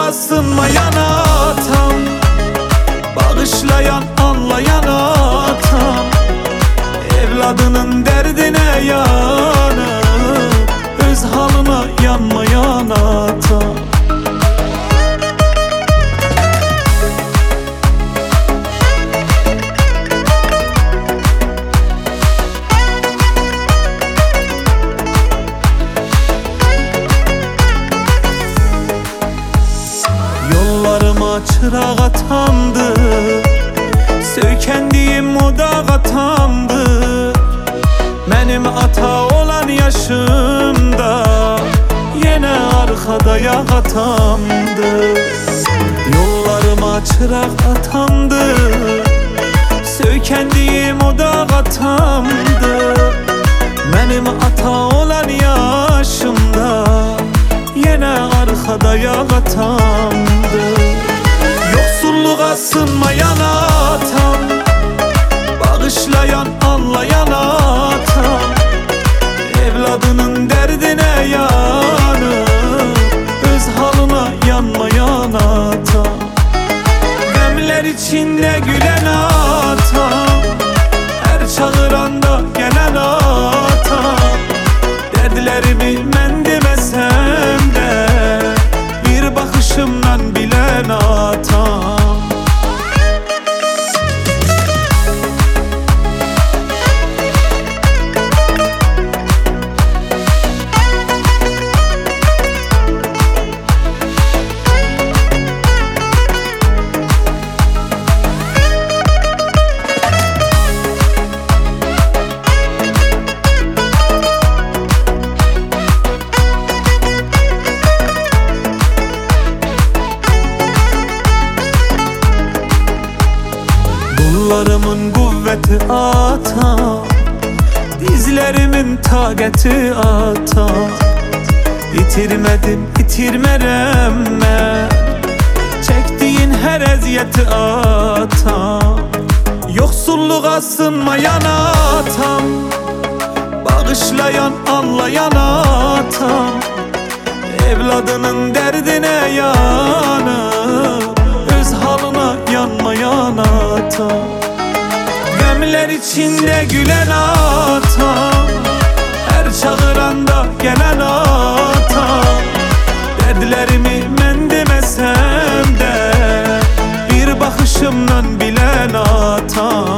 sınmayan atam, bağışlayan anlayan atam, evladının derdine yanıp öz halına yanmayan atam. Yollarıma çırak atamdır, söykendiyim o dağ atamdır. Benim ata olan yaşımda yine arkada yağ atamdır. Yollarıma çırak atamdır, söykendiyim o dağ atamdır. Benim ata olan yaşımda yine arkada yağ atamdır. Yoksulluğa sınmayan atam, bağışlayan anlayan atam, evladının derdine yanıp öz halına yanmayan atam. Gemler içinde gülen atam, her çağıranda gelen atam. Dertlerimi men demesem de bir bakışımdan bilen atam. Kollarımın kuvveti atam, dizlerimin taqəti atam. İtirmedim, itirmerem mən çektiğin her əziyyəti atam. Yoksulluğa sınmayan atam, bağışlayan anlayan atam, evladının derdine yanıp öz halına yanmayan atam. Gemler içinde gülen atam, her çağıranda gelen atam. Dertlerimi men demesem de bir bakışımdan bilen atam.